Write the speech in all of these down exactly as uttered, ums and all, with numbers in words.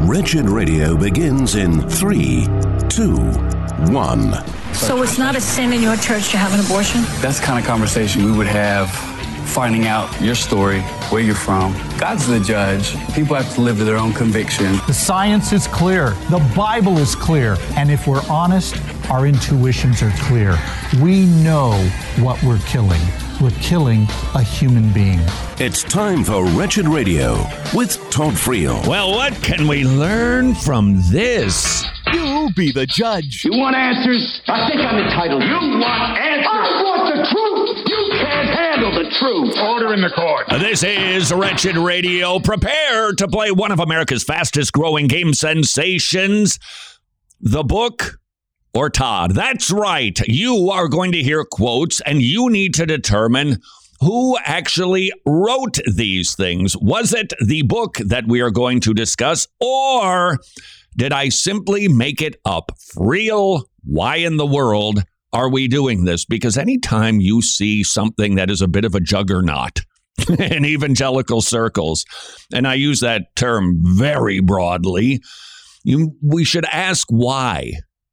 Wretched Radio begins in three, two, one. So it's not a sin in your church to have an abortion? That's the kind of conversation we would have, finding out your story, where you're from. God's the judge. People have to live to their own conviction. The science is clear. The Bible is clear. And if we're honest, our intuitions are clear. We know what we're killing. We're killing a human being. It's time for Wretched Radio with Todd Friel. Well, what can we learn from this? You be the judge. You want answers? I think I'm entitled. You want answers? I want the truth. You can't handle the truth. Order in the court. This is Wretched Radio. Prepare to play one of America's fastest growing game sensations, The Book or Todd. That's right. You are going to hear quotes, and you need to determine who actually wrote these things. Was it the book that we are going to discuss, or did I simply make it up? Friel, why in the world are we doing this? Because anytime you see something that is a bit of a juggernaut in evangelical circles, and I use that term very broadly, you, we should ask why.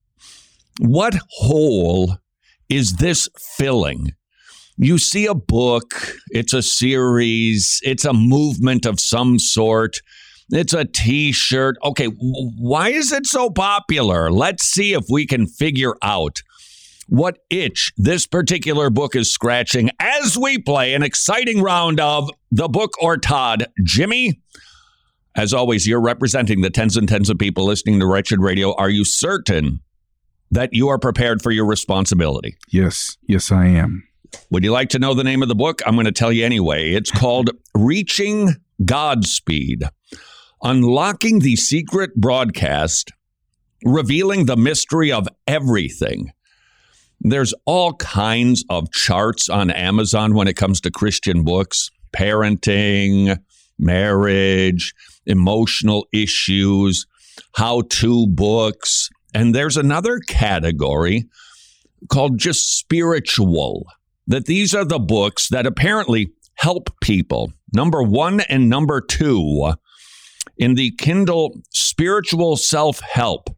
What hole is this filling? You see a book, it's a series, it's a movement of some sort, it's a t-shirt. Okay, why is it so popular? Let's see if we can figure out what itch this particular book is scratching as we play an exciting round of The Book or Todd. Jimmy, as always, you're representing the tens and tens of people listening to Wretched Radio. Are you certain that you are prepared for your responsibility? Yes. Yes, I am. Would you like to know the name of the book? I'm going to tell you anyway. It's called Reaching Godspeed, Unlocking the Secret Broadcast, Revealing the Mystery of Everything. There's all kinds of charts on Amazon when it comes to Christian books, parenting, marriage, emotional issues, how-to books. And there's another category called just spiritual, that these are the books that apparently help people. Number one and number two in the Kindle Spiritual Self-Help.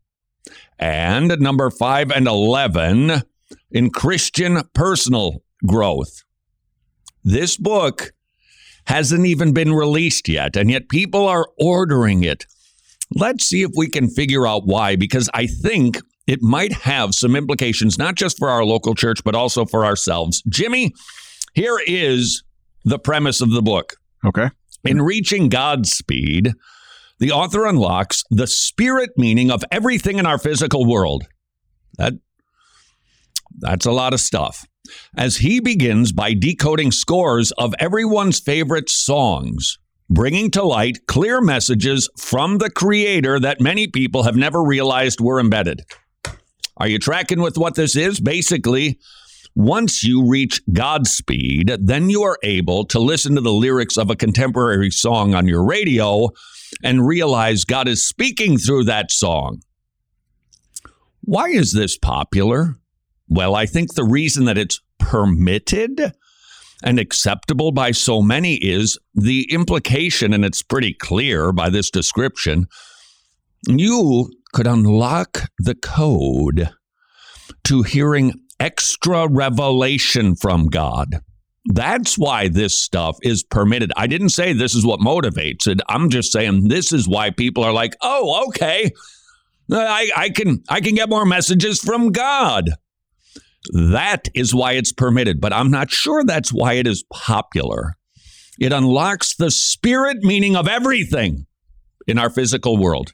And number five and eleven in Christian Personal Growth. This book hasn't even been released yet, and yet people are ordering it. Let's see if we can figure out why, because I think it might have some implications, not just for our local church, but also for ourselves. Jimmy, here is the premise of the book. Okay. In Reaching Godspeed, the author unlocks the spirit meaning of everything in our physical world. That, that's a lot of stuff. As he begins by decoding scores of everyone's favorite songs, bringing to light clear messages from the Creator that many people have never realized were embedded. Are you tracking with what this is? Basically, once you reach Godspeed, then you are able to listen to the lyrics of a contemporary song on your radio and realize God is speaking through that song. Why is this popular? Well, I think the reason that it's permitted and acceptable by so many is the implication, and it's pretty clear by this description, you could unlock the code to hearing extra revelation from God. That's why this stuff is permitted. I didn't say this is what motivates it. I'm just saying this is why people are like, oh, okay, I, I can I can get more messages from God. That is why it's permitted, but I'm not sure that's why it is popular. It unlocks the spirit meaning of everything in our physical world.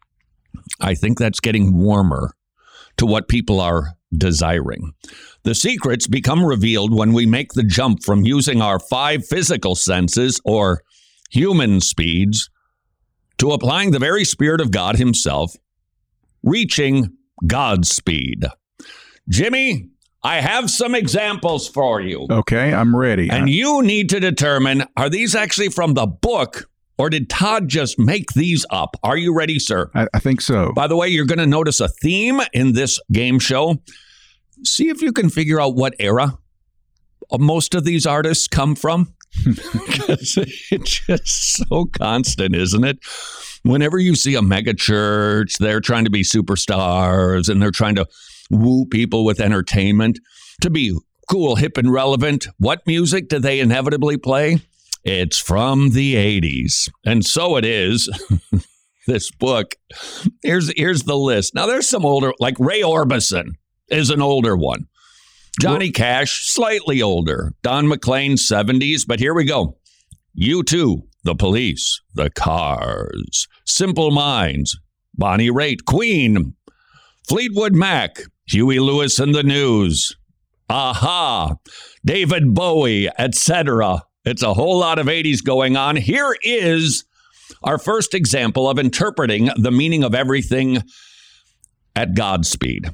I think that's getting warmer to what people are desiring. The secrets become revealed when we make the jump from using our five physical senses, or human speeds, to applying the very Spirit of God Himself, reaching God's speed. Jimmy, I have some examples for you. Okay, I'm ready. And you need to determine, are these actually from the book, or did Todd just make these up? Are you ready, sir? I, I think so. By the way, you're going to notice a theme in this game show. See if you can figure out what era most of these artists come from. Because it's just so constant, isn't it? Whenever you see a mega church, they're trying to be superstars and they're trying to woo people with entertainment to be cool, hip, and relevant. What music do they inevitably play? It's from the eighties. And so it is. This book. Here's, here's the list. Now, there's some older, like Ray Orbison is an older one. Johnny well, Cash, slightly older. Don McLean, seventies. But here we go. U two, The Police, The Cars, Simple Minds, Bonnie Raitt, Queen, Fleetwood Mac, Huey Lewis and the News, Aha, David Bowie, et cetera. It's a whole lot of eighties going on. Here is our first example of interpreting the meaning of everything at God's speed.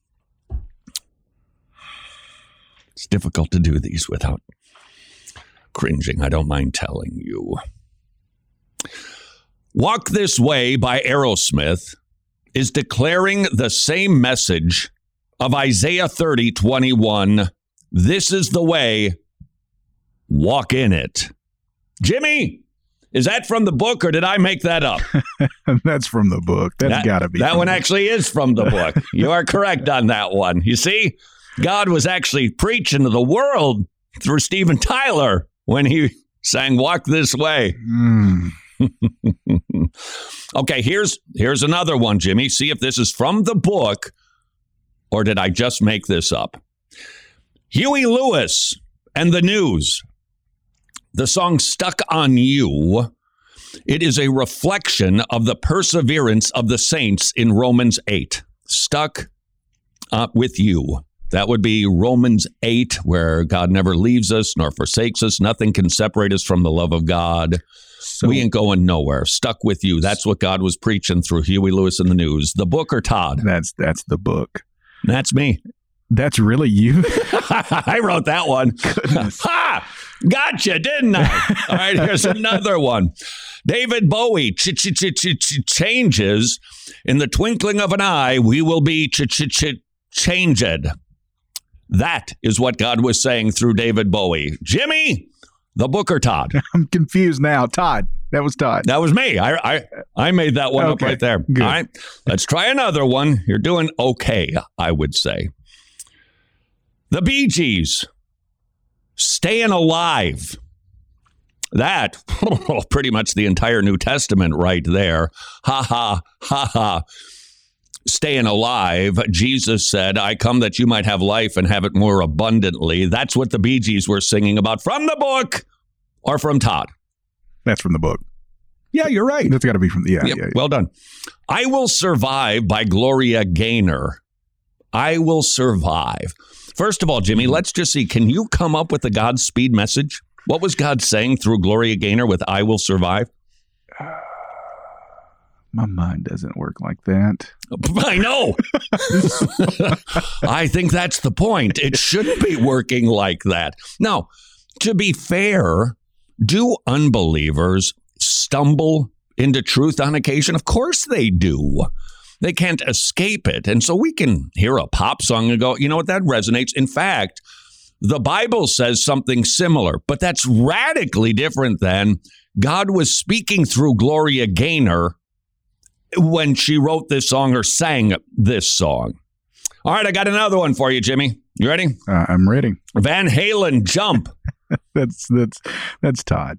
It's difficult to do these without cringing, I don't mind telling you. Walk This Way by Aerosmith is declaring the same message of Isaiah thirty twenty-one. This is the way, walk in it. Jimmy, is that from the book or did I make that up? That's from the book. That's that, got to be. That one actually is from the book. You are correct on that one. You see, God was actually preaching to the world through Steven Tyler when he sang Walk This Way. Mm. Okay, here's here's another one, Jimmy. See if this is from the book or did I just make this up? Huey Lewis and the News. The song Stuck on You. It is a reflection of the perseverance of the saints in Romans eight. Stuck uh, with you. That would be Romans eight, where God never leaves us nor forsakes us. Nothing can separate us from the love of God. So, we ain't going nowhere. Stuck with you. That's what God was preaching through Huey Lewis and the News. The book or Todd? That's that's the book. That's me. That's really you? I wrote that one. Goodness. Ha! Gotcha, didn't I? All right, here's another one. David Bowie, ch ch ch ch ch changes. In the twinkling of an eye, we will be ch ch ch changed. That is what God was saying through David Bowie. Jimmy, the book or Todd? I'm confused now. Todd. That was Todd. That was me. I I, I made that one okay. up right there. Good. All right, let's try another one. You're doing okay, I would say. The Bee Gees, Staying Alive. That, pretty much the entire New Testament right there. Ha, ha, ha, ha. Staying alive. Jesus said, I come that you might have life and have it more abundantly. That's what the Bee Gees were singing about from the book or from Todd. That's from the book. Yeah, you're right. That's got to be from the, yeah, yep, yeah, yeah. Well done. I Will Survive by Gloria Gaynor. I Will Survive. First of all, Jimmy, let's just see. Can you come up with a Godspeed message? What was God saying through Gloria Gaynor with I Will Survive? My mind doesn't work like that. I know. I think that's the point. It shouldn't be working like that. Now, to be fair, do unbelievers stumble into truth on occasion? Of course they do. They can't escape it. And so we can hear a pop song and go, you know what, that resonates. In fact, the Bible says something similar, but that's radically different than God was speaking through Gloria Gaynor when she wrote this song or sang this song. All right, I got another one for you, Jimmy. You ready? Uh, I'm ready. Van Halen, Jump. that's that's that's Todd.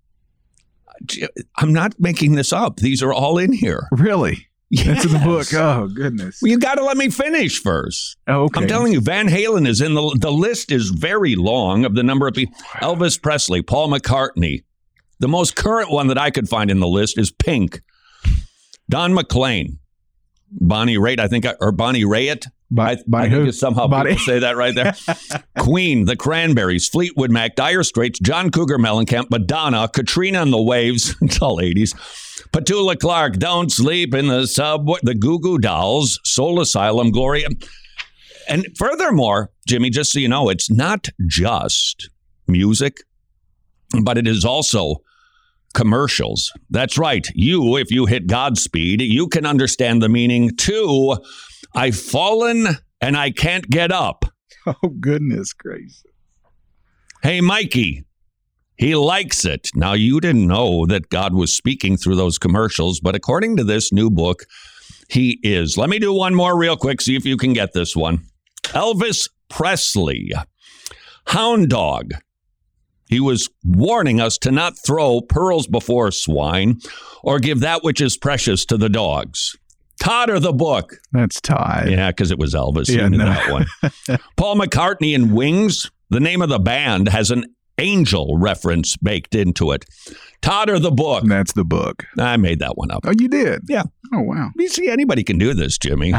I'm not making this up. These are all in here. Really? Yes. That's in the book. Oh, goodness. Well, you got to let me finish first. Oh, okay. I'm telling you, Van Halen is in the, the list is very long of the number of people. Elvis Presley, Paul McCartney. The most current one that I could find in the list is Pink. Don McLean, Bonnie Raitt, I think, or Bonnie Raitt. By, I, by I who? think it's somehow Bonnie. people say that right there. Queen, The Cranberries, Fleetwood Mac, Dire Straits, John Cougar Mellencamp, Madonna, Katrina and the Waves, it's all eighties. Petula Clark, Don't Sleep in the Subway, the Goo Goo Dolls, Soul Asylum, Gloria. And furthermore, Jimmy, just so you know, it's not just music, but it is also commercials. That's right. You, if you hit Godspeed, you can understand the meaning to I've fallen and I can't get up. Oh, goodness gracious. Hey, Mikey, He likes it. Now, you didn't know that God was speaking through those commercials, but according to this new book, he is. Let me do one more real quick, see if you can get this one. Elvis Presley, hound dog. He was warning us to not throw pearls before swine or give that which is precious to the dogs. Todd or the book? That's Todd. Yeah, because it was Elvis. Yeah, You knew no. that one. Paul McCartney and Wings. The name of the band has an angel reference baked into it. Todd or the book? That's the book. I made that one up. Oh, you did? Yeah. Oh, wow. You see, anybody can do this, Jimmy.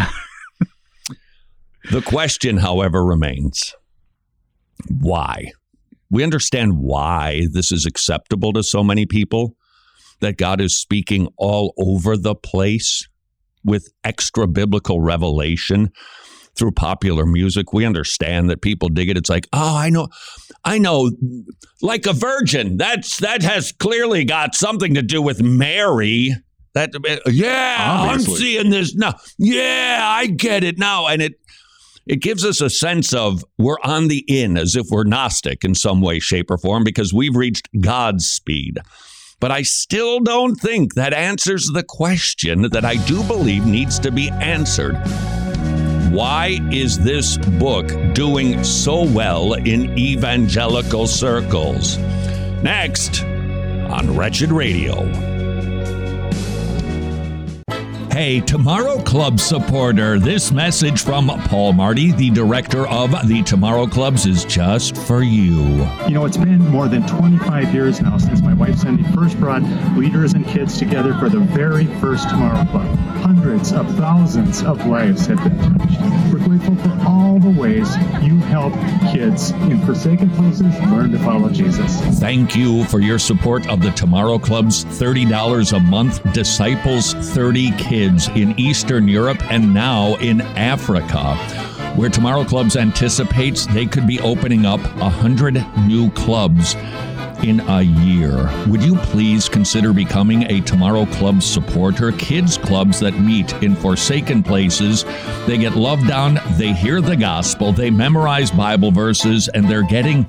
The question, however, remains, why? We understand why this is acceptable to so many people, that God is speaking all over the place with extra biblical revelation through popular music. We understand that people dig it. It's like, oh, I know, I know, like a virgin. That's that has clearly got something to do with Mary. That yeah, Obviously. I'm seeing this now. Yeah, I get it now, and it it gives us a sense of we're on the in, as if we're Gnostic in some way, shape, or form, because we've reached God's speed. But I still don't think that answers the question that I do believe needs to be answered. Why is this book doing so well in evangelical circles? Next on Wretched Radio. Hey, Tomorrow Club supporter, this message from Paul Marty, the director of the Tomorrow Clubs, is just for you. You know, it's been more than twenty-five years now since my wife Cindy first brought leaders and kids together for the very first Tomorrow Club. Hundreds of thousands of lives have been touched. We're grateful for all the ways you help kids in forsaken places learn to follow Jesus. Thank you for your support of the Tomorrow Club's thirty dollars a month Disciples thirty Kids in Eastern Europe and now in Africa, where Tomorrow Clubs anticipates they could be opening up one hundred new clubs in a year. Would you please consider becoming a Tomorrow Club supporter? Kids clubs that meet in forsaken places. They get loved on, they hear the gospel, they memorize Bible verses, and they're getting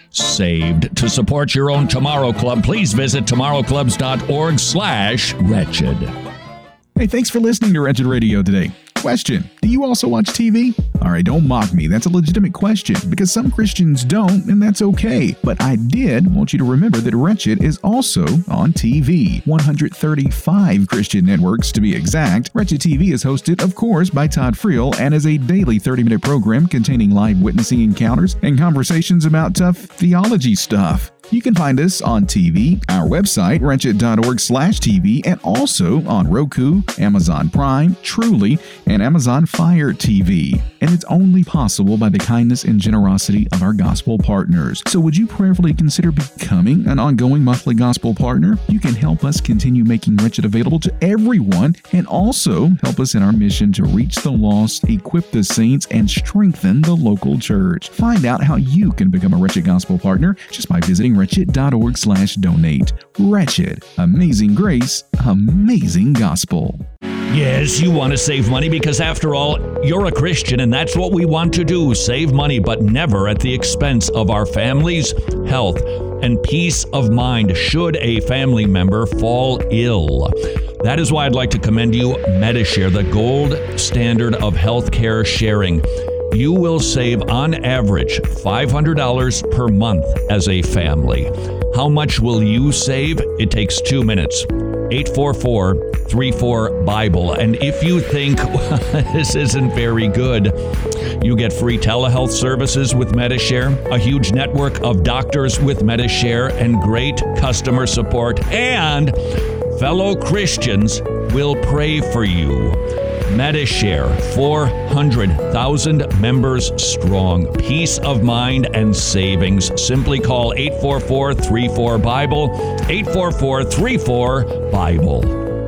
saved. To support your own Tomorrow Club, please visit tomorrowclubs.org slash wretched. Hey, thanks for listening to Wretched Radio today. Question: do you also watch T V? All right, don't mock me. That's a legitimate question because some Christians don't, and that's okay. But I did want you to remember that Wretched is also on T V. one hundred thirty-five Christian networks to be exact. Wretched T V is hosted, of course, by Todd Friel and is a daily thirty-minute program containing live witnessing encounters and conversations about tough theology stuff. You can find us on T V, our website, wretched.org slash TV, and also on Roku, Amazon Prime, Truly, and Amazon Fire T V. And it's only possible by the kindness and generosity of our gospel partners. So would you prayerfully consider becoming an ongoing monthly gospel partner? You can help us continue making Wretched available to everyone and also help us in our mission to reach the lost, equip the saints, and strengthen the local church. Find out how you can become a Wretched gospel partner just by visiting wretched.org slash donate. Wretched. Amazing grace. Amazing gospel. Yes, you want to save money because, after all, you're a Christian and that's what we want to do. Save money, but never at the expense of our family's health and peace of mind should a family member fall ill. That is why I'd like to commend you Medishare, the gold standard of healthcare sharing. You will save on average five hundred dollars per month as a family. How much will you save? It takes two minutes. eight four four, three four, Bible. And if you think well, this isn't very good, you get free telehealth services with Medishare, a huge network of doctors with Medishare, and great customer support. And fellow Christians will pray for you. Medishare, four hundred thousand members strong. Peace of mind and savings. Simply call eight four four, three four, Bible, eight four four, three four, Bible.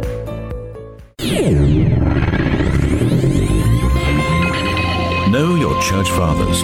Know your church fathers.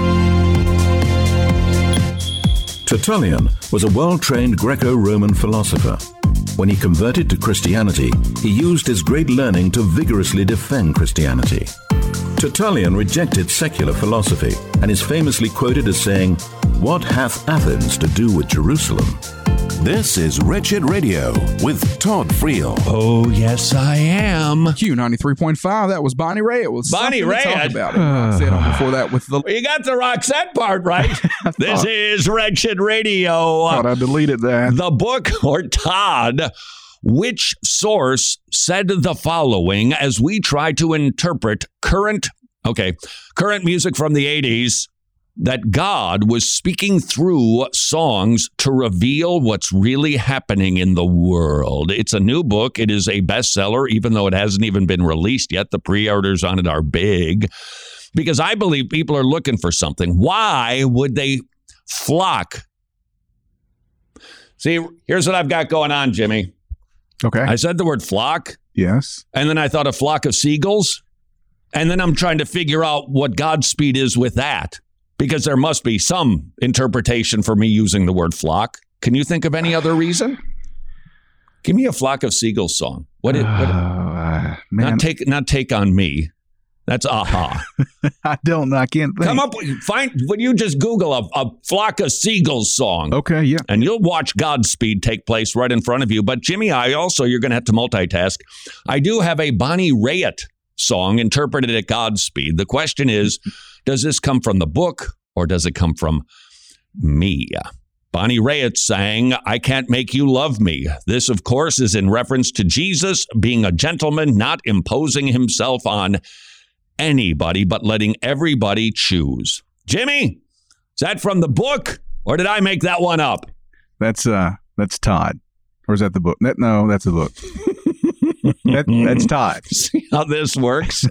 Tertullian was a well-trained Greco-Roman philosopher. When he converted to Christianity, he used his great learning to vigorously defend Christianity. Tertullian rejected secular philosophy and is famously quoted as saying, "What hath Athens to do with Jerusalem?" This is Wretched Radio with Todd Friel. Oh, yes, I am. Q ninety-three point five. That was Bonnie Raitt. It was Bonnie Raitt. Raitt. About it. I said on before that with the. You got the Roxette part right. This is Wretched Radio. Thought I deleted that. The book, or Todd, which source said the following as we try to interpret current, okay, current music from the eighties, that God was speaking through songs to reveal what's really happening in the world. It's a new book. It is a bestseller, even though it hasn't even been released yet. The pre-orders on it are big because I believe people are looking for something. Why would they flock? See, here's what I've got going on, Jimmy. Okay. I said the word flock. Yes. And then I thought a flock of seagulls. And then I'm trying to figure out what Godspeed is with that. Because there must be some interpretation for me using the word flock. Can you think of any other reason? Give me a Flock of Seagulls song. What? It, what uh, man. Not take, not take on me. That's aha. I don't know. I can't think. Come up, find. When you just Google a, a Flock of Seagulls song. Okay, yeah, and you'll watch Godspeed take place right in front of you. But Jimmy, I also you're going to have to multitask. I do have a Bonnie Raitt song interpreted at Godspeed. The question is, does this come from the book or does it come from me? Bonnie Raitt sang, "I Can't Make You Love Me." This, of course, is in reference to Jesus being a gentleman, not imposing himself on anybody, but letting everybody choose. Jimmy, is that from the book or did I make that one up? That's uh, that's Todd. Or is that the book? That, no, that's the book. that, that's Todd. See how this works?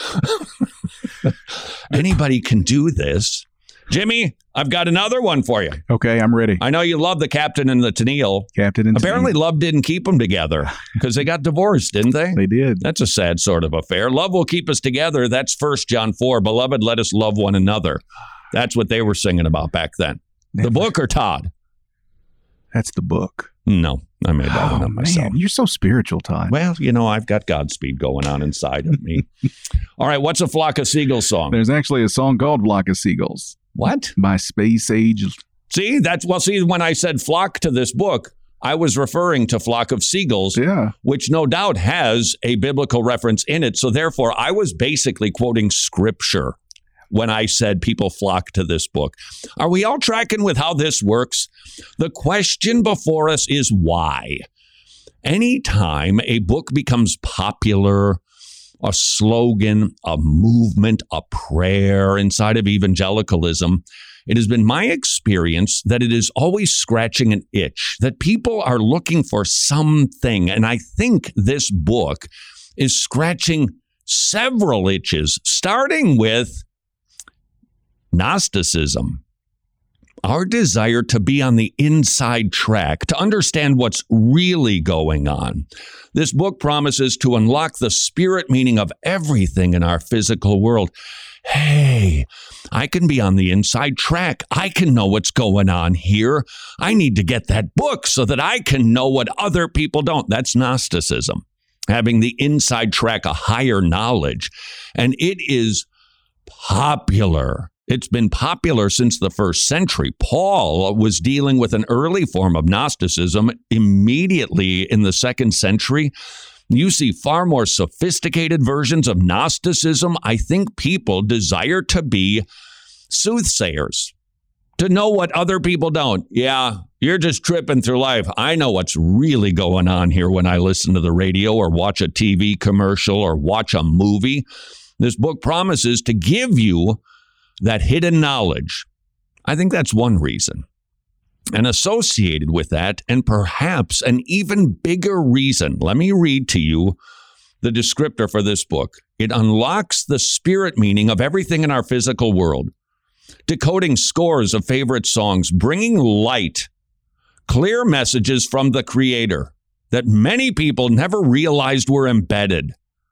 Anybody can do this. Jimmy, I've got another one for you. Okay, I'm ready. I know you love the Captain and the Tennille. Captain and Apparently, Tennille. love didn't keep them together because they got divorced, didn't they? They did. That's a sad sort of affair. Love will keep us together. That's First John four. Beloved, let us love one another. That's what they were singing about back then. The book or Todd? That's the book. No, I made that oh, one up myself. Man, you're so spiritual, Todd. Well, you know, I've got Godspeed going on inside of me. All right, what's a Flock of Seagulls song? There's actually a song called Flock of Seagulls. What? By Space Age. See, that's, well, see, when I said flock to this book, I was referring to Flock of Seagulls, yeah. which no doubt has a biblical reference in it. So therefore, I was basically quoting scripture when I said people flock to this book. Are we all tracking with how this works? The question before us is why? Anytime a book becomes popular, a slogan, a movement, a prayer inside of evangelicalism, it has been my experience that it is always scratching an itch, that people are looking for something. And I think this book is scratching several itches, starting with Gnosticism. Our desire to be on the inside track, to understand what's really going on. This book promises to unlock the spirit meaning of everything in our physical world. Hey, I can be on the inside track. I can know what's going on here. I need to get that book so that I can know what other people don't. That's Gnosticism, having the inside track, a higher knowledge. And it is popular. It's been popular since the first century. Paul was dealing with an early form of Gnosticism. Immediately in the second century, you see far more sophisticated versions of Gnosticism. I think people desire to be soothsayers, to know what other people don't. Yeah, you're just tripping through life. I know what's really going on here when I listen to the radio or watch a T V commercial or watch a movie. This book promises to give you that hidden knowledge. I think that's one reason. And associated with that, and perhaps an even bigger reason, let me read to you the descriptor for this book. It unlocks the spirit meaning of everything in our physical world, decoding scores of favorite songs, bringing light, clear messages from the Creator that many people never realized were embedded.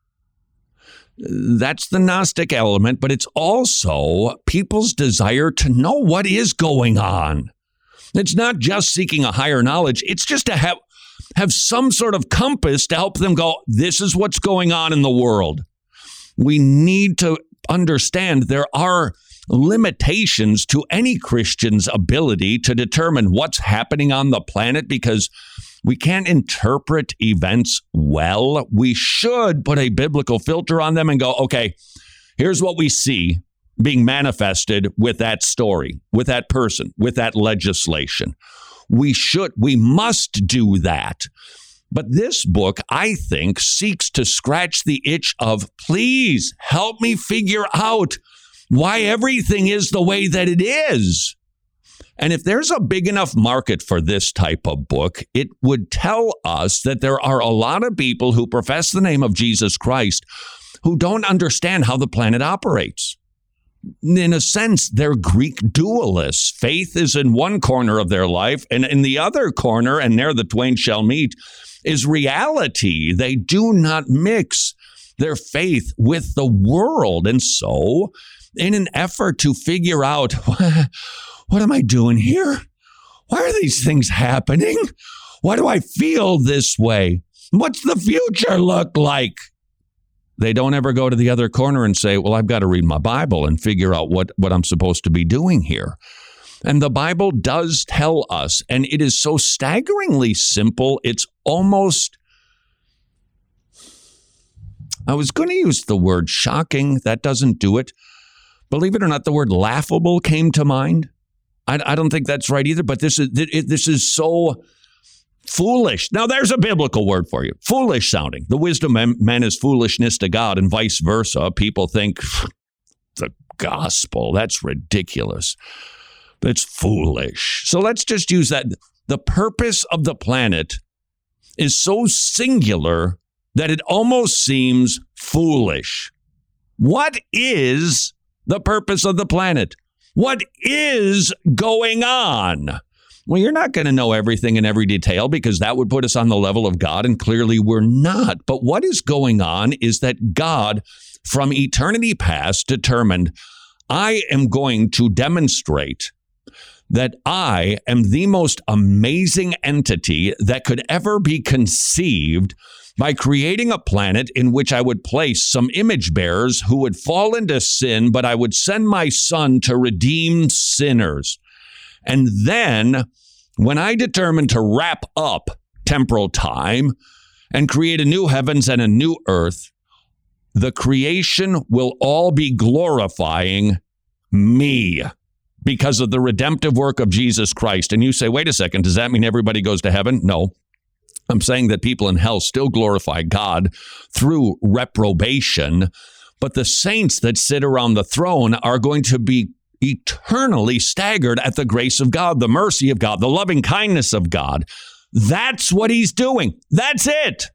That's the Gnostic element, but it's also people's desire to know what is going on. It's not just seeking a higher knowledge. It's just to have, have some sort of compass to help them go, this is what's going on in the world. We need to understand there are limitations to any Christian's ability to determine what's happening on the planet because we can't interpret events well. We should put a biblical filter on them and go, okay, here's what we see being manifested with that story, with that person, with that legislation. We should, we must do that. But this book, I think, seeks to scratch the itch of, please help me figure out why everything is the way that it is. And if there's a big enough market for this type of book, it would tell us that there are a lot of people who profess the name of Jesus Christ who don't understand how the planet operates. In a sense, they're Greek dualists. Faith is in one corner of their life, and in the other corner, and there the twain shall meet, is reality. They do not mix their faith with the world. And so, in an effort to figure out, what am I doing here? Why are these things happening? Why do I feel this way? What's the future look like? They don't ever go to the other corner and say, well, I've got to read my Bible and figure out what, what I'm supposed to be doing here. And the Bible does tell us, and it is so staggeringly simple, it's almost, I was going to use the word shocking. That doesn't do it. Believe it or not, the word laughable came to mind. I, I don't think that's right either, but this is, this is so foolish. Now, there's a biblical word for you. Foolish sounding. The wisdom of men is foolishness to God, and vice versa. People think the gospel, that's ridiculous. That's foolish. So let's just use that. The purpose of the planet is so singular that it almost seems foolish. What is the purpose of the planet? What is going on? Well, you're not going to know everything in every detail because that would put us on the level of God, and clearly we're not. But what is going on is that God, from eternity past, determined, I am going to demonstrate that I am the most amazing entity that could ever be conceived by creating a planet in which I would place some image bearers who would fall into sin, but I would send my son to redeem sinners. And then when I determined to wrap up temporal time and create a new heavens and a new earth, the creation will all be glorifying me because of the redemptive work of Jesus Christ. And you say, wait a second, does that mean everybody goes to heaven? No. I'm saying that people in hell still glorify God through reprobation, but the saints that sit around the throne are going to be eternally staggered at the grace of God, the mercy of God, the loving kindness of God. That's what he's doing. That's it.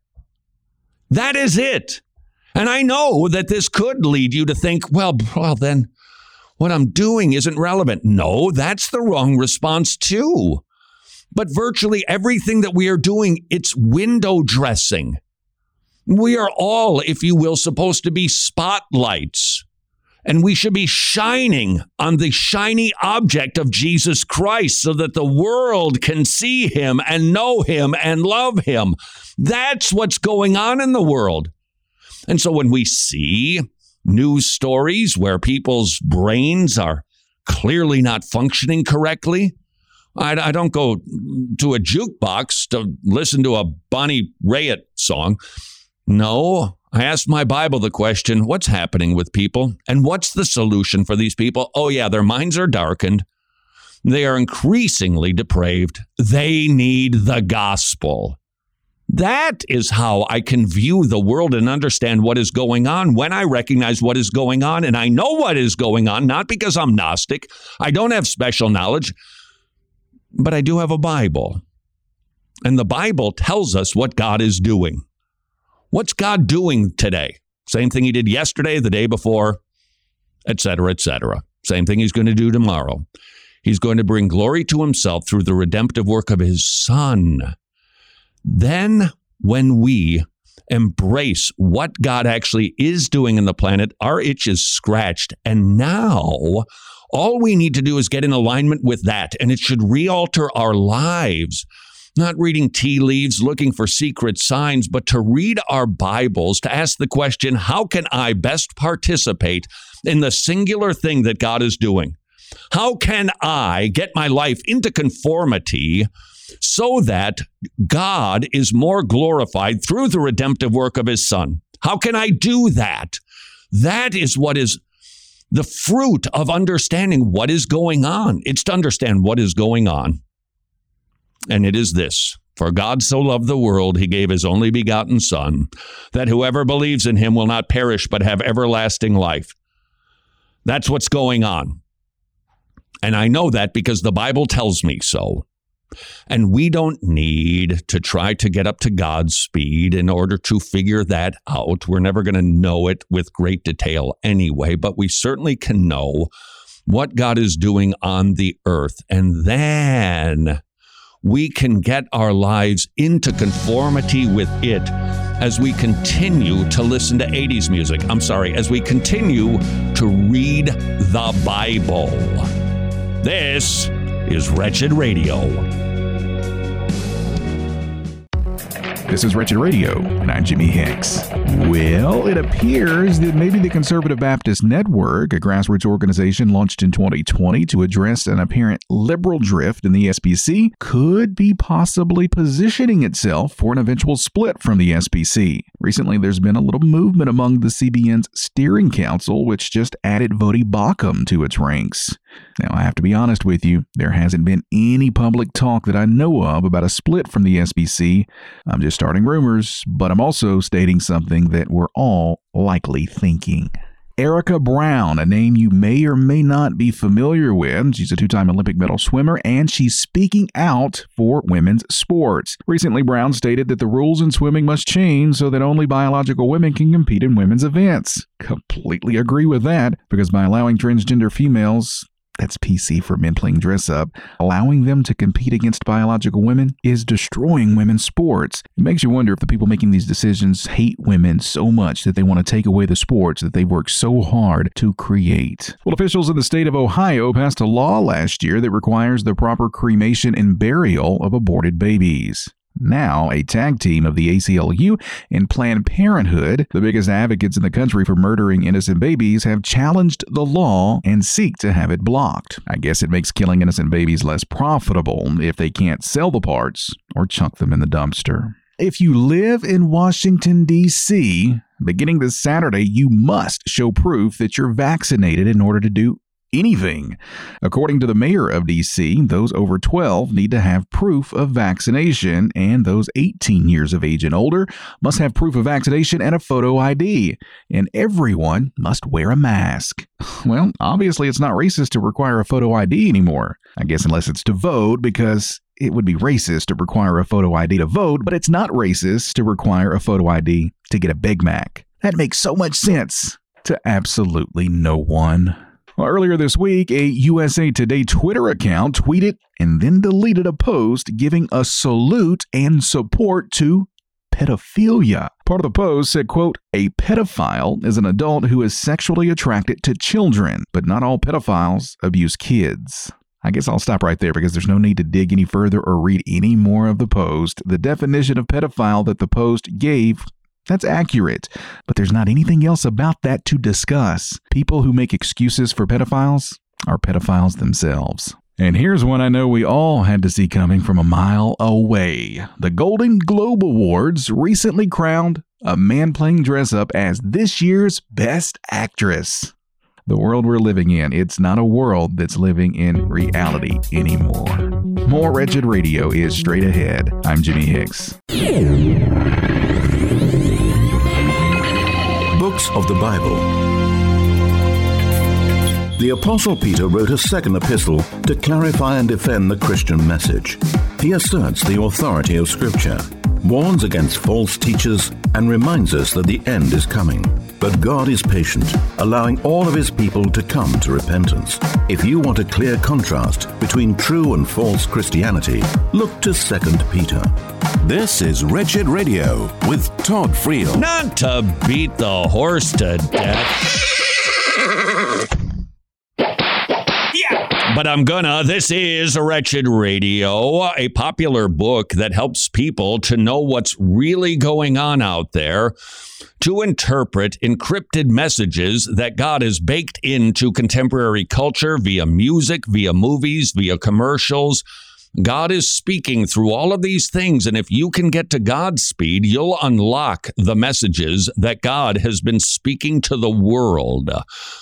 That is it. And I know that this could lead you to think, well, well, then what I'm doing isn't relevant. No, that's the wrong response too. But virtually everything that we are doing, it's window dressing. We are all, if you will, supposed to be spotlights. And we should be shining on the shiny object of Jesus Christ so that the world can see him and know him and love him. That's what's going on in the world. And so when we see news stories where people's brains are clearly not functioning correctly, I, I don't go to a jukebox to listen to a Bonnie Raitt song. No. I asked my Bible the question, what's happening with people? And what's the solution for these people? Oh, yeah, their minds are darkened. They are increasingly depraved. They need the gospel. That is how I can view the world and understand what is going on when I recognize what is going on. And I know what is going on, not because I'm Gnostic. I don't have special knowledge, but I do have a Bible. And the Bible tells us what God is doing. What's God doing today? Same thing he did yesterday, the day before, et cetera, et cetera. Same thing he's going to do tomorrow. He's going to bring glory to himself through the redemptive work of his Son. Then when we embrace what God actually is doing in the planet, our itch is scratched. And now all we need to do is get in alignment with that, and it should realter our lives. not reading tea leaves, looking for secret signs, but to read our Bibles, to ask the question, how can I best participate in the singular thing that God is doing? How can I get my life into conformity so that God is more glorified through the redemptive work of his Son? How can I do that? That is what is the fruit of understanding what is going on. It's to understand what is going on. And it is this: for God so loved the world, he gave his only begotten Son, that whoever believes in him will not perish, but have everlasting life. That's what's going on. And I know that because the Bible tells me so. And we don't need to try to get up to God's speed in order to figure that out. We're never going to know it with great detail anyway, but we certainly can know what God is doing on the earth. And then we can get our lives into conformity with it as we continue to listen to eighties music. I'm sorry, as we continue to read the Bible. This is Wretched Radio. This is Wretched Radio, and I'm Jimmy Hicks. Well, it appears that maybe the Conservative Baptist Network, a grassroots organization launched in twenty twenty to address an apparent liberal drift in the S B C, could be possibly positioning itself for an eventual split from the S B C. Recently, there's been a little movement among the C B N's steering council, which just added Vodi Bakum to its ranks. Now, I have to be honest with you, there hasn't been any public talk that I know of about a split from the S B C. I'm just starting rumors, but I'm also stating something that we're all likely thinking. Erica Brown, a name you may or may not be familiar with. She's a two-time Olympic medal swimmer, and she's speaking out for women's sports. Recently, Brown stated that the rules in swimming must change so that only biological women can compete in women's events. Completely agree with that, because by allowing transgender females, that's P C for men playing dress up, allowing them to compete against biological women is destroying women's sports. It makes you wonder if the people making these decisions hate women so much that they want to take away the sports that they've worked so hard to create. Well, officials in the state of Ohio passed a law last year that requires the proper cremation and burial of aborted babies. Now, a tag team of the A C L U and Planned Parenthood, the biggest advocates in the country for murdering innocent babies, have challenged the law and seek to have it blocked. I guess it makes killing innocent babies less profitable if they can't sell the parts or chuck them in the dumpster. If you live in Washington, D C, beginning this Saturday, you must show proof that you're vaccinated in order to do anything. According to the mayor of D C, those over twelve need to have proof of vaccination, and those eighteen years of age and older must have proof of vaccination and a photo I D. And everyone must wear a mask. Well, obviously it's not racist to require a photo I D anymore. I guess unless it's to vote, because it would be racist to require a photo I D to vote, but it's not racist to require a photo I D to get a Big Mac. That makes so much sense to absolutely no one. Well, earlier this week, a U S A Today Twitter account tweeted and then deleted a post giving a salute and support to pedophilia. Part of the post said, quote, "A pedophile is an adult who is sexually attracted to children, but not all pedophiles abuse kids." I guess I'll stop right there because there's no need to dig any further or read any more of the post. The definition of pedophile that the post gave, that's accurate, but there's not anything else about that to discuss. People who make excuses for pedophiles are pedophiles themselves. And here's one I know we all had to see coming from a mile away. The Golden Globe Awards recently crowned a man playing dress up as this year's Best Actress. The world we're living in, it's not a world that's living in reality anymore. More Wretched Radio is straight ahead. I'm Jimmy Hicks. Books of the Bible. The Apostle Peter wrote a second epistle to clarify and defend the Christian message. He asserts the authority of Scripture, warns against false teachers, and reminds us that the end is coming. But God is patient, allowing all of his people to come to repentance. If you want a clear contrast between true and false Christianity, look to Second Peter. This is Wretched Radio with Todd Friel. Not to beat the horse to death, but I'm gonna. This is Wretched Radio, a popular book that helps people to know what's really going on out there, to interpret encrypted messages that God has baked into contemporary culture via music, via movies, via commercials. God is speaking through all of these things, and if you can get to God's speed, you'll unlock the messages that God has been speaking to the world.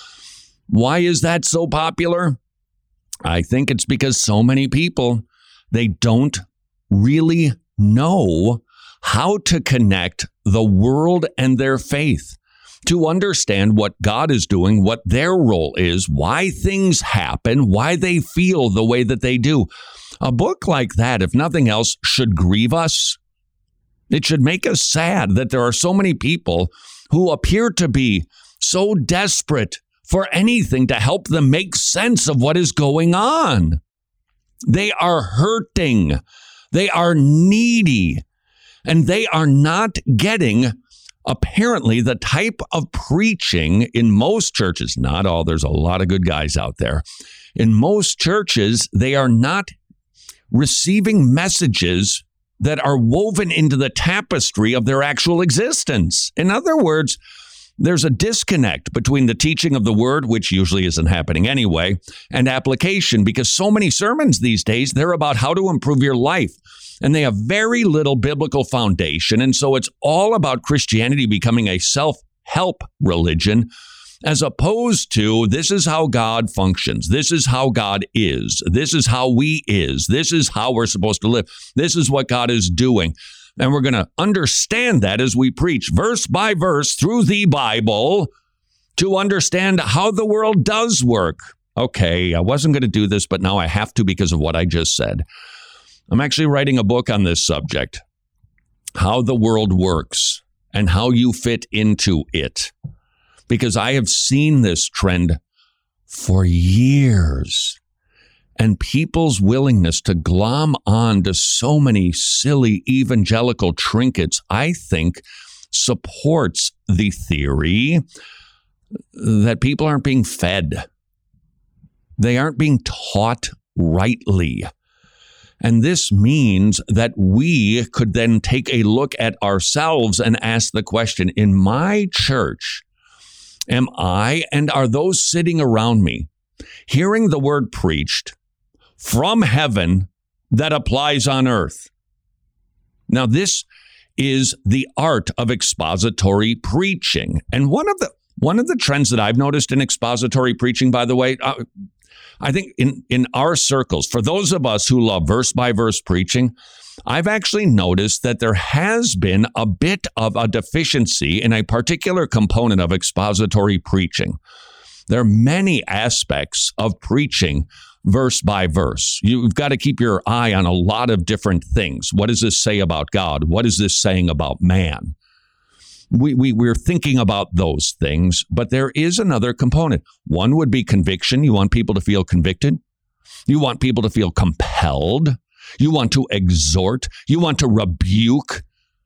Why is that so popular? I think it's because so many people, they don't really know how to connect the world and their faith, to understand what God is doing, what their role is, why things happen, why they feel the way that they do. A book like that, if nothing else, should grieve us. It should make us sad that there are so many people who appear to be so desperate for anything to help them make sense of what is going on. They are hurting. They are needy. And they are not getting, apparently, the type of preaching in most churches. Not all. There's a lot of good guys out there. In most churches, they are not receiving messages that are woven into the tapestry of their actual existence. In other words, there's a disconnect between the teaching of the word, which usually isn't happening anyway, and application, because so many sermons these days, they're about how to improve your life, and they have very little biblical foundation. And so it's all about Christianity becoming a self-help religion, as opposed to this is how God functions. This is how God is. This is how we is. This is how we're supposed to live. This is what God is doing. And we're going to understand that as we preach verse by verse through the Bible to understand how the world does work. Okay, I wasn't going to do this, but now I have to because of what I just said. I'm actually writing a book on this subject, how the world works and how you fit into it, because I have seen this trend for years. And people's willingness to glom on to so many silly evangelical trinkets, I think, supports the theory that people aren't being fed. They aren't being taught rightly. And this means that we could then take a look at ourselves and ask the question, in my church, am I and are those sitting around me hearing the word preached from heaven that applies on earth? Now, this is the art of expository preaching. And one of the one of the trends that I've noticed in expository preaching, by the way, uh, I think in, in our circles, for those of us who love verse-by-verse preaching, I've actually noticed that there has been a bit of a deficiency in a particular component of expository preaching. There are many aspects of preaching verse by verse. You've got to keep your eye on a lot of different things. What does this say about God? What is this saying about man? We, we, we're thinking about those things, but there is another component. One would be conviction. You want people to feel convicted. You want people to feel compelled. You want to exhort. You want to rebuke.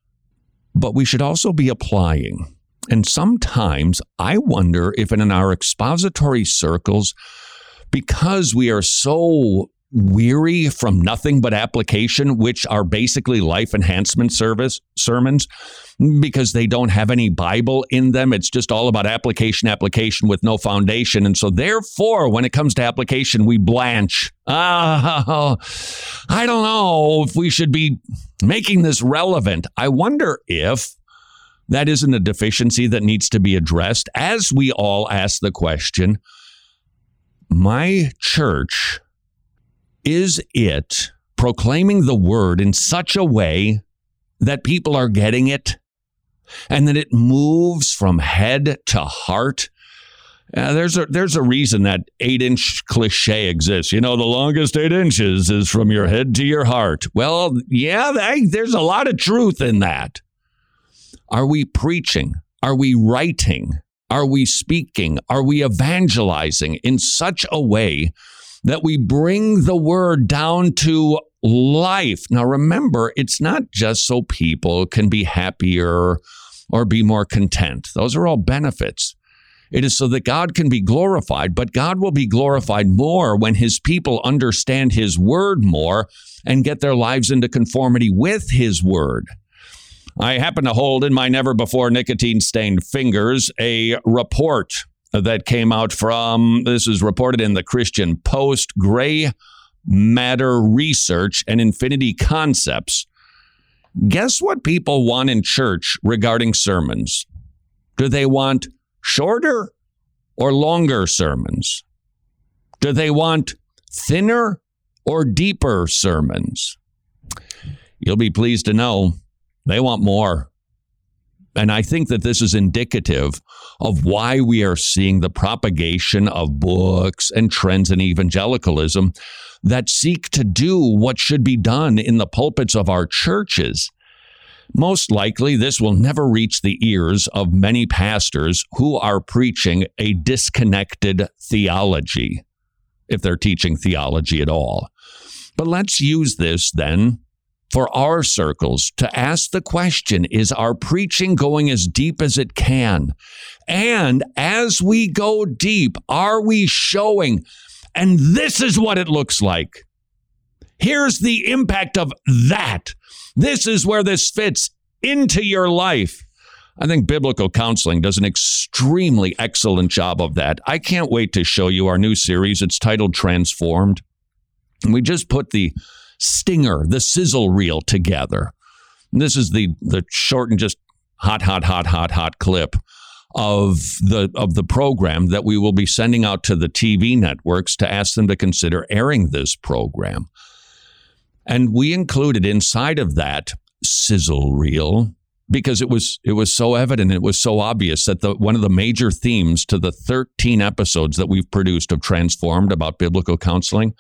But we should also be applying. And sometimes I wonder if in our expository circles, because we are so weary from nothing but application, which are basically life enhancement service sermons, because they don't have any Bible in them. It's just all about application, application with no foundation. And so therefore, when it comes to application, we blanch. Ah, I don't know if we should be making this relevant. I wonder if that isn't a deficiency that needs to be addressed as we all ask the question, my church, is it proclaiming the word in such a way that people are getting it and that it moves from head to heart? Uh, there's a there's a reason that eight-inch cliche exists. You know, the longest eight inches is from your head to your heart. Well, yeah, that, there's a lot of truth in that. Are we preaching? Are we writing? Are we speaking? Are we evangelizing in such a way that we bring the word down to life? Now, remember, it's not just so people can be happier or be more content. Those are all benefits. It is so that God can be glorified, but God will be glorified more when his people understand his word more and get their lives into conformity with his word. I happen to hold in my never-before nicotine-stained fingers a report that came out from, this is reported in the Christian Post, Gray Matter Research and Infinity Concepts. Guess what people want in church regarding sermons? Do they want shorter or longer sermons? Do they want thinner or deeper sermons? You'll be pleased to know they want more. And I think that this is indicative of why we are seeing the propagation of books and trends in evangelicalism that seek to do what should be done in the pulpits of our churches. Most likely, this will never reach the ears of many pastors who are preaching a disconnected theology, if they're teaching theology at all. But let's use this then for our circles to ask the question, is our preaching going as deep as it can? And as we go deep, are we showing, and this is what it looks like. Here's the impact of that. This is where this fits into your life. I think Biblical Counseling does an extremely excellent job of that. I can't wait to show you our new series. It's titled Transformed. And we just put the stinger, the sizzle reel together. And this is the the short and just hot, hot, hot, hot, hot clip of the of the program that we will be sending out to the T V networks to ask them to consider airing this program. And we included inside of that sizzle reel because it was it was so evident, it was so obvious that the one of the major themes to the thirteen episodes that we've produced of Transformed about biblical counseling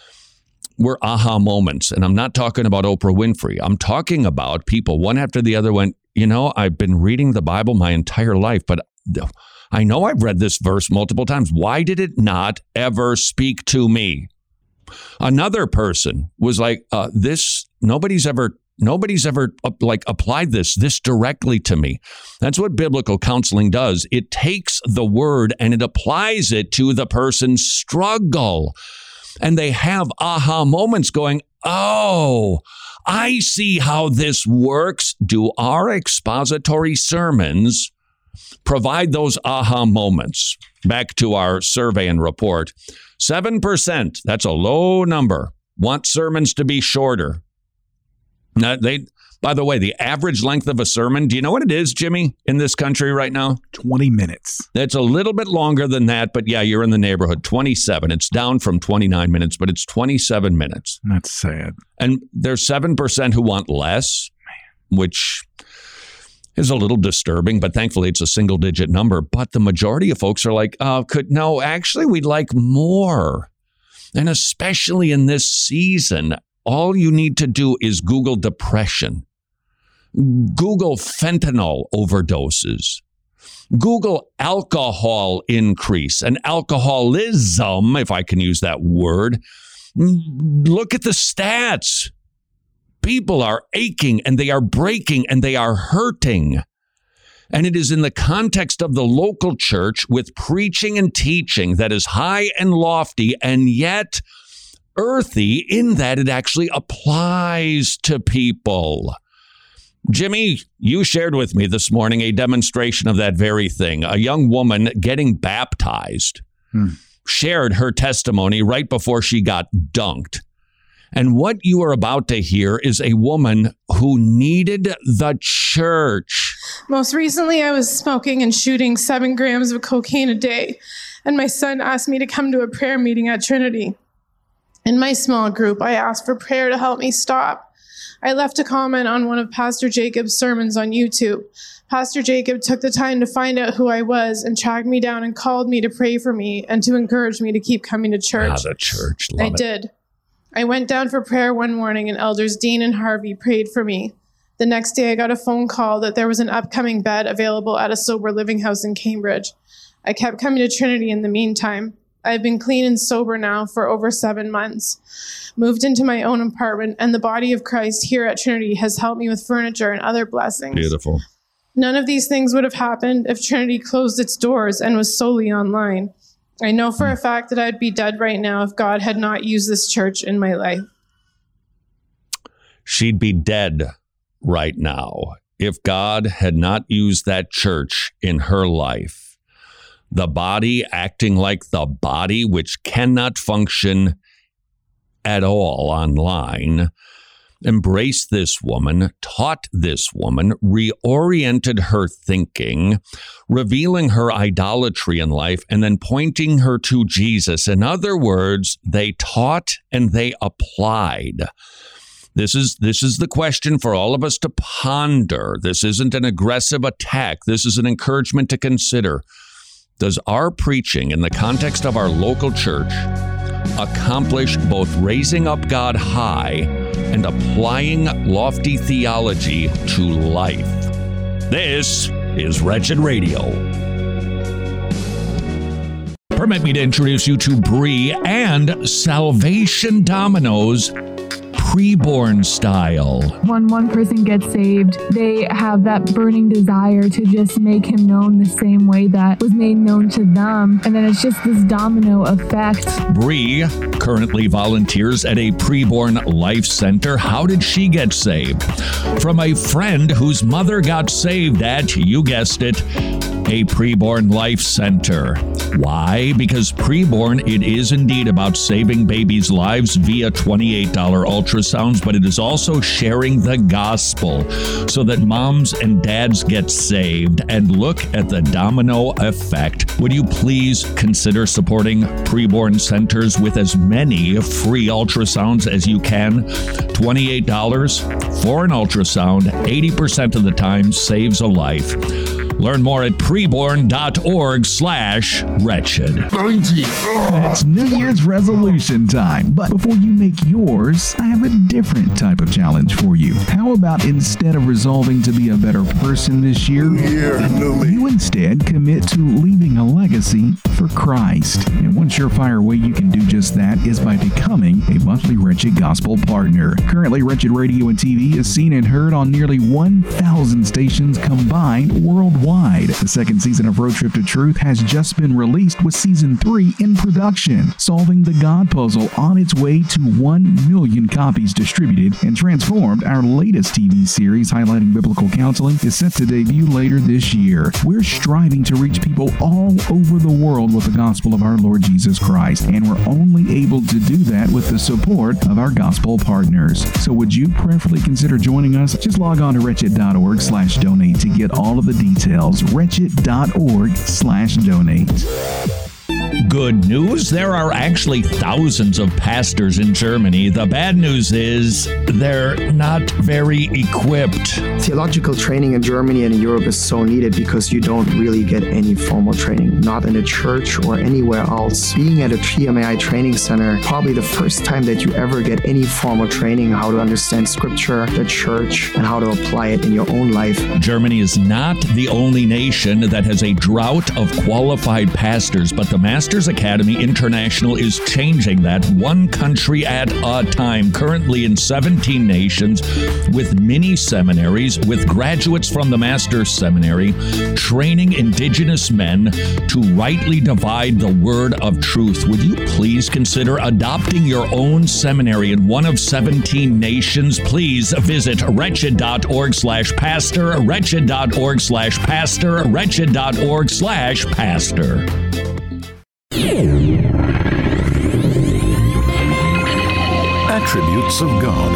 were aha moments. And I'm not talking about Oprah Winfrey. I'm talking about people, one after the other went, you know, I've been reading the Bible my entire life, but I know I've read this verse multiple times. Why did it not ever speak to me? Another person was like, uh, this, nobody's ever, nobody's ever uh, like applied this, this directly to me. That's what biblical counseling does. It takes the word and it applies it to the person's struggle. And they have aha moments going, oh, I see how this works. Do our expository sermons provide those aha moments? Back to our survey and report. seven percent, that's a low number, want sermons to be shorter. Now, they, by the way, the average length of a sermon, do you know what it is, Jimmy, in this country right now? twenty minutes. That's a little bit longer than that, but yeah, you're in the neighborhood. twenty-seven. It's down from twenty-nine minutes, but it's twenty-seven minutes. That's sad. And there's seven percent who want less, Man. which is a little disturbing, but thankfully it's a single digit number. But the majority of folks are like, oh, could no, actually we'd like more. And especially in this season, all you need to do is Google depression. Google fentanyl overdoses. Google alcohol increase and alcoholism, if I can use that word. Look at the stats. People are aching and they are breaking and they are hurting. And it is in the context of the local church with preaching and teaching that is high and lofty and yet earthy in that it actually applies to people. Jimmy, you shared with me this morning a demonstration of that very thing. A young woman getting baptized hmm. shared her testimony right before she got dunked. And what you are about to hear is a woman who needed the church. Most recently, I was smoking and shooting seven grams of cocaine a day, and my son asked me to come to a prayer meeting at Trinity. In my small group, I asked for prayer to help me stop. I left a comment on one of Pastor Jacob's sermons on YouTube. Pastor Jacob took the time to find out who I was and tracked me down and called me to pray for me and to encourage me to keep coming to church. Ah, the church. Love I it. did. I went down for prayer one morning and Elders Dean and Harvey prayed for me. The next day, I got a phone call that there was an upcoming bed available at a sober living house in Cambridge. I kept coming to Trinity in the meantime. I've been clean and sober now for over seven months. Moved into my own apartment, and the body of Christ here at Trinity has helped me with furniture and other blessings. Beautiful. None of these things would have happened if Trinity closed its doors and was solely online. I know for a fact that I'd be dead right now if God had not used this church in my life. She'd be dead right now if God had not used that church in her life. The body acting like the body, which cannot function at all online, embraced this woman, taught this woman, reoriented her thinking, revealing her idolatry in life, and then pointing her to Jesus. In other words, they taught and they applied. This is this is the question for all of us to ponder. This isn't an aggressive attack. This is an encouragement to consider. Does our preaching in the context of our local church accomplish both raising up God high and applying lofty theology to life? This is Wretched Radio. Permit me to introduce you to Brie and Salvation Dominoes preborn style. When one person gets saved, they have that burning desire to just make him known the same way that was made known to them. And then it's just this domino effect. Brie currently volunteers at a preborn life center. How did she get saved? From a friend whose mother got saved at, you guessed it, a preborn life center. Why? Because preborn, it is indeed about saving babies' lives via twenty-eight dollars ultrasounds, but it is also sharing the gospel so that moms and dads get saved. And look at the domino effect. Would you please consider supporting preborn centers with as many free ultrasounds as you can? twenty-eight dollars for an ultrasound, eighty percent of the time saves a life. Learn more at preborn.org slash wretched. It's New Year's resolution time. But before you make yours, I have a different type of challenge for you. How about instead of resolving to be a better person this year, you instead commit to leaving a legacy for Christ? And one surefire way you can do just that is by becoming a monthly Wretched Gospel partner. Currently, Wretched Radio and T V is seen and heard on nearly one thousand stations combined worldwide. The second season of Road Trip to Truth has just been released with season three in production. Solving the God Puzzle on its way to one million copies distributed and transformed, our latest T V series highlighting biblical counseling is set to debut later this year. We're striving to reach people all over the world with the gospel of our Lord Jesus Christ, and we're only able to do that with the support of our gospel partners. So would you prayerfully consider joining us? Just log on to wretched.org slash donate to get all of the details. Wretched.org slash donate. Good news, there are actually thousands of pastors in Germany. The bad news is they're not very equipped. Theological training in Germany and in Europe is so needed because you don't really get any formal training, not in a church or anywhere else. Being at a T M A I training center, probably the first time that you ever get any formal training, how to understand scripture, the church, and how to apply it in your own life. Germany is not the only nation that has a drought of qualified pastors, but the Masters Academy International is changing that one country at a time. Currently in seventeen nations with mini seminaries with graduates from the Master's Seminary training indigenous men to rightly divide the word of truth. Would you please consider adopting your own seminary in one of seventeen nations? Please visit wretched.org slash pastor, wretched.org slash pastor, wretched.org slash pastor. Attributes of God.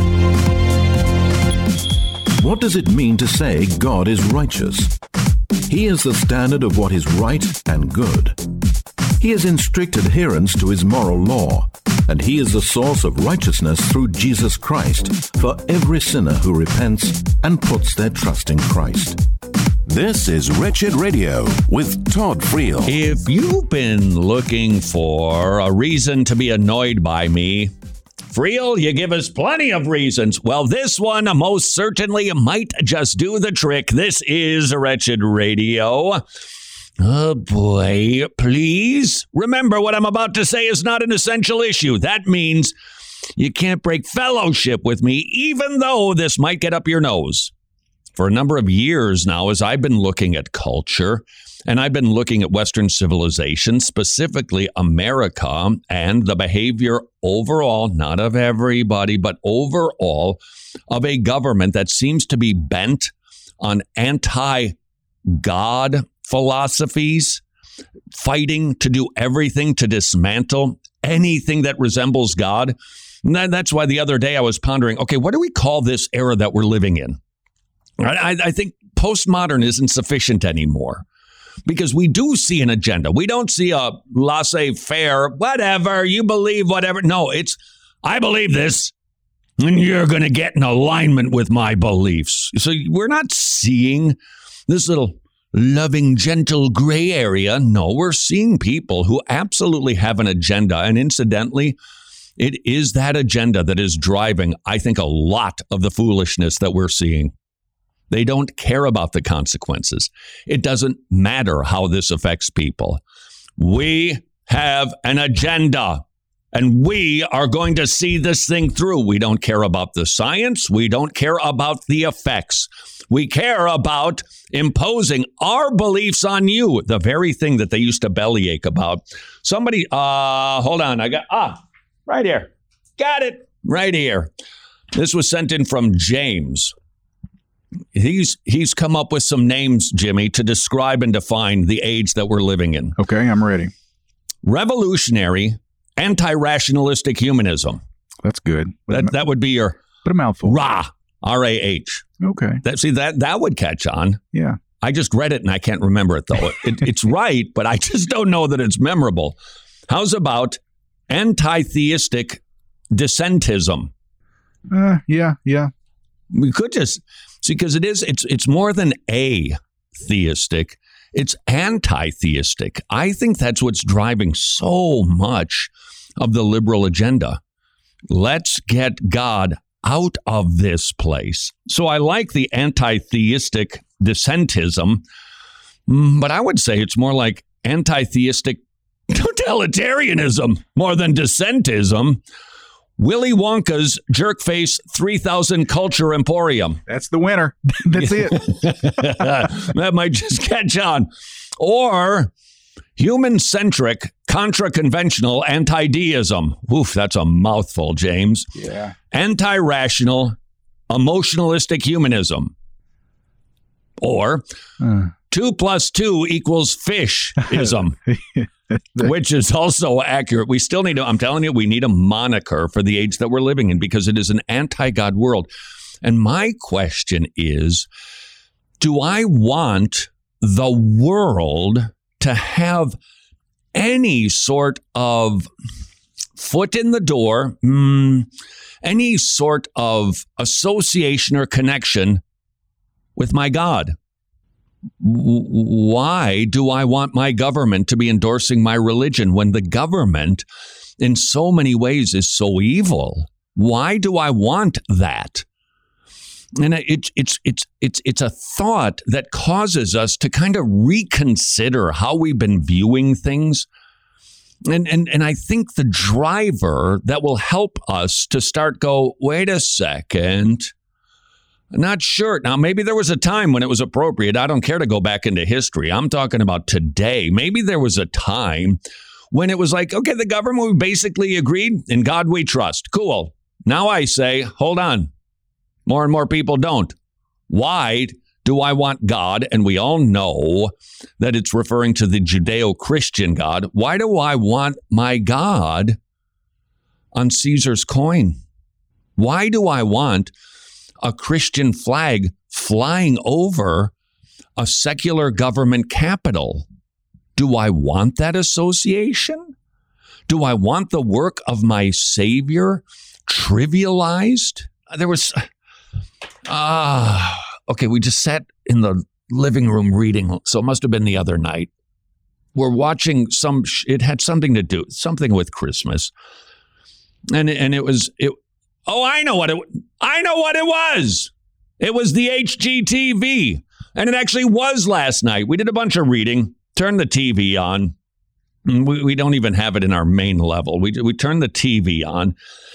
What does it mean to say God is righteous? He is the standard of what is right and good. He is in strict adherence to his moral law, and he is the source of righteousness through Jesus Christ for every sinner who repents and puts their trust in Christ. This is Wretched Radio with Todd Friel. If you've been looking for a reason to be annoyed by me, Friel, you give us plenty of reasons. Well, this one most certainly might just do the trick. This is Wretched Radio. Oh boy, please remember what I'm about to say is not an essential issue. That means you can't break fellowship with me, even though this might get up your nose. for a number of years now, as I've been looking at culture, and I've been looking at Western civilization, specifically America, and the behavior overall, not of everybody, but overall, of a government that seems to be bent on anti-God philosophies, fighting to do everything to dismantle anything that resembles God. And that, that's why the other day I was pondering, okay, what do we call this era that we're living in? I, I think postmodern isn't sufficient anymore because we do see an agenda. We don't see a laissez-faire, whatever, you believe whatever. No, it's, I believe this, and you're going to get in alignment with my beliefs. So we're not seeing this little loving, gentle gray area. No, we're seeing people who absolutely have an agenda. And incidentally, it is that agenda that is driving, I think, a lot of the foolishness that we're seeing. They don't care about the consequences. It doesn't matter how this affects people. We have an agenda, and we are going to see this thing through. We don't care about the science. We don't care about the effects. We care about imposing our beliefs on you, the very thing that they used to bellyache about. Somebody, uh, hold on. I got, ah, right here. Got it. Right here. This was sent in from James. He's he's come up with some names, Jimmy, to describe and define the age that we're living in. Okay, I'm ready. Revolutionary, anti-rationalistic humanism. That's good. That that would be your but a mouthful. R A, R A H. Okay. That see that that would catch on. Yeah. I just read it and I can't remember it though. It, it's right, but I just don't know that it's memorable. How's about anti-theistic dissentism? Uh, yeah, yeah. We could just see because it is it's it's more than atheistic. It's anti-theistic. I think that's what's driving so much of the liberal agenda. Let's get God out of this place. So I like the anti-theistic dissentism, but I would say it's more like anti-theistic totalitarianism more than dissentism. Willy Wonka's Jerkface three thousand Culture Emporium. That's the winner. That's it. That might just catch on. Or human-centric, contra-conventional anti-deism. Oof, that's a mouthful, James. Yeah. Anti-rational, emotionalistic humanism. Or uh. two plus two equals fishism. Which is also accurate. We still need to, I'm telling you, we need a moniker for the age that we're living in because it is an anti-God world. And my question is, do I want the world to have any sort of foot in the door, mm, any sort of association or connection with my God? Why do I want my government to be endorsing my religion when the government in so many ways is so evil? Why do I want that? And it, it's it's it's it's a thought that causes us to kind of reconsider how we've been viewing things. And, and, and I think the driver that will help us to start go, wait a second. Not sure. Now, maybe there was a time when it was appropriate. I don't care to go back into history. I'm talking about today. Maybe there was a time when it was like, okay, the government, we basically agreed. In God we trust. Cool. Now I say, hold on. More and more people don't. Why do I want God? And we all know that it's referring to the Judeo-Christian God. Why do I want my God on Caesar's coin? Why do I want a Christian flag flying over a secular government capital? Do I want that association? Do I want the work of my Savior trivialized? There was, ah, uh, okay, we just sat in the living room reading, so it must have been the other night. We're watching some, it had something to do, something with Christmas. And, and it was, it, Oh, I know what it I know what it was. It was the H G T V. And it actually was last night. We did a bunch of reading, turned the T V on. We, we don't even have it in our main level. We we turned the T V on.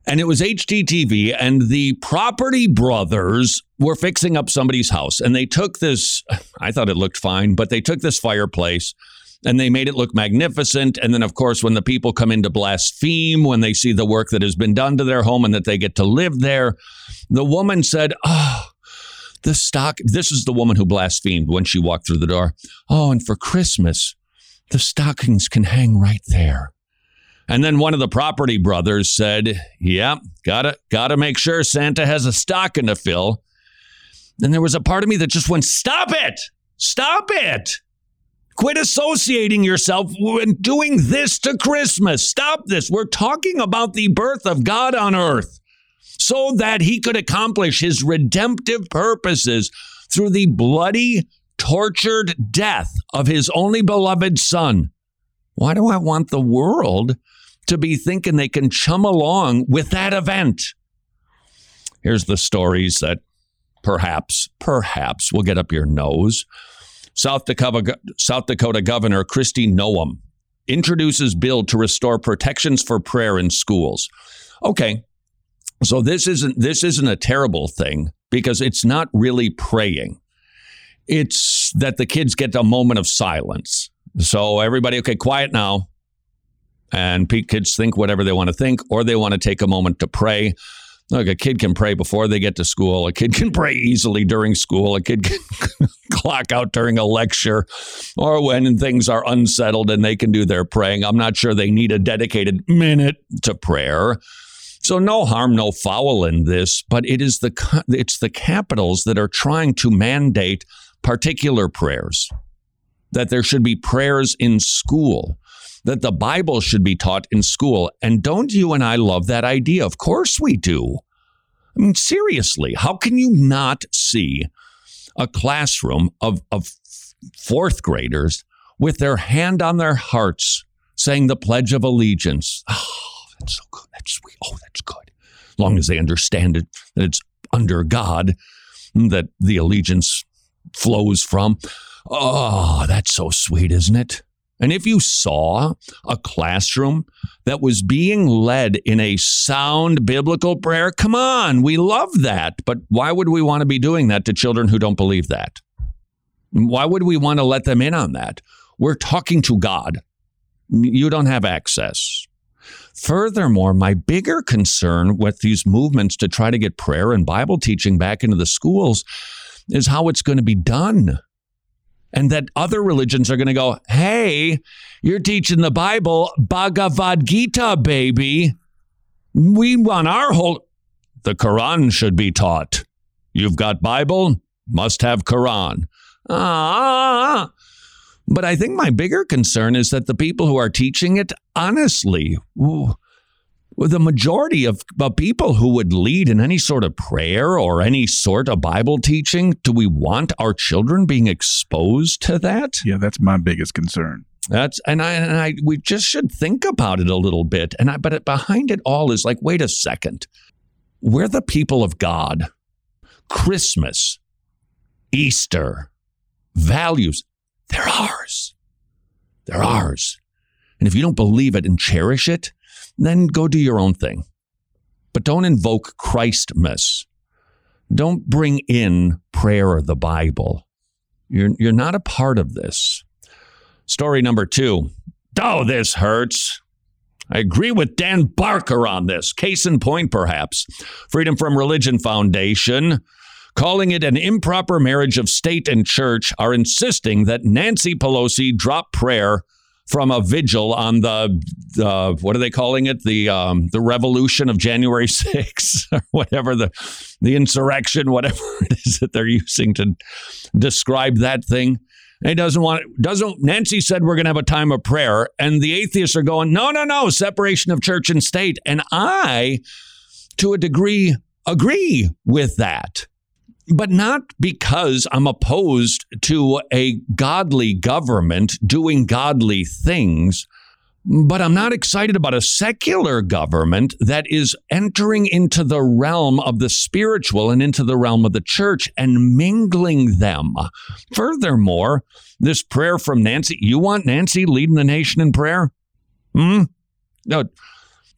And it was H G T V, and the property brothers were fixing up somebody's house. And they took this, I thought it looked fine, but they took this fireplace and they made it look magnificent. And then, of course, when the people come in to blaspheme, when they see the work that has been done to their home and that they get to live there, the woman said, oh, the stock, this is the woman who blasphemed when she walked through the door. Oh, and for Christmas, the stockings can hang right there. And then one of the property brothers said, yeah, gotta, gotta make sure Santa has a stocking to fill. And there was a part of me that just went, stop it, stop it. Quit associating yourself with doing this to Christmas. Stop this. We're talking about the birth of God on earth so that he could accomplish his redemptive purposes through the bloody, tortured death of his only beloved son. Why do I want the world to be thinking they can chum along with that event? Here's the stories that perhaps, perhaps will get up your nose. South Dakota, South Dakota Governor Kristi Noem introduces bill to restore protections for prayer in schools. Okay, so this isn't this isn't a terrible thing because it's not really praying. It's that the kids get a moment of silence. So everybody, okay, quiet now. And kids think whatever they want to think, or they want to take a moment to pray. Look, a kid can pray before they get to school. A kid can pray easily during school. A kid can clock out during a lecture or when things are unsettled and they can do their praying. I'm not sure they need a dedicated minute to prayer. So no harm, no foul in this, but it is the it's the capitals that are trying to mandate particular prayers, that there should be prayers in school, that the Bible should be taught in school. And don't you and I love that idea? Of course we do. I mean, seriously, how can you not see a classroom of, of fourth graders with their hand on their hearts saying the Pledge of Allegiance? Oh, that's so good. That's sweet. Oh, that's good. As long as they understand it, that it's under God, that the allegiance flows from. Oh, that's so sweet, isn't it? And if you saw a classroom that was being led in a sound biblical prayer, come on, we love that. But why would we want to be doing that to children who don't believe that? Why would we want to let them in on that? We're talking to God. You don't have access. Furthermore, my bigger concern with these movements to try to get prayer and Bible teaching back into the schools is how it's going to be done. And that other religions are going to go, hey, you're teaching the Bible, Bhagavad Gita, baby. We want our whole... The Quran should be taught. You've got Bible, must have Quran. Ah, but I think my bigger concern is that the people who are teaching it, honestly, ooh, the majority of, of people who would lead in any sort of prayer or any sort of Bible teaching, do we want our children being exposed to that? Yeah, that's my biggest concern. That's and I and I we just should think about it a little bit. And I, but it, behind it all is like, wait a second, we're the people of God. Christmas, Easter, values, they're ours. They're ours. And if you don't believe it and cherish it, then go do your own thing. But don't invoke Christmas. Don't bring in prayer or the Bible. You're, you're not a part of this. Story number two. Oh, this hurts. I agree with Dan Barker on this. Case in point, perhaps. Freedom from Religion Foundation, calling it an improper marriage of state and church, are insisting that Nancy Pelosi drop prayer from a vigil on the, uh, what are they calling it? The um, the revolution of January sixth, or whatever, the, the insurrection, whatever it is that they're using to describe that thing. And he doesn't want it, doesn't, Nancy said we're going to have a time of prayer. And the atheists are going, no, no, no, separation of church and state. And I, to a degree, agree with that. But not because I'm opposed to a godly government doing godly things, but I'm not excited about a secular government that is entering into the realm of the spiritual and into the realm of the church and mingling them. Furthermore, this prayer from Nancy, you want Nancy leading the nation in prayer? Hmm? No.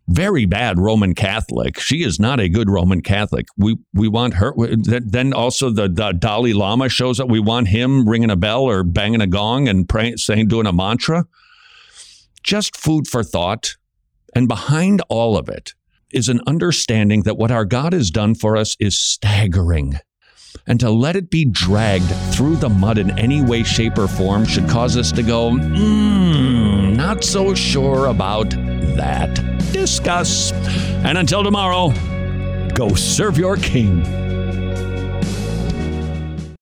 very bad Roman Catholic. She is not a good Roman Catholic. We we want her. Then also the, the Dalai Lama shows up. We want him ringing a bell or banging a gong and praying, saying, doing a mantra. Just food for thought. And behind all of it is an understanding that what our God has done for us is staggering. And to let it be dragged through the mud in any way, shape, or form should cause us to go, mm, not so sure about that. Discuss. And until tomorrow, go serve your king.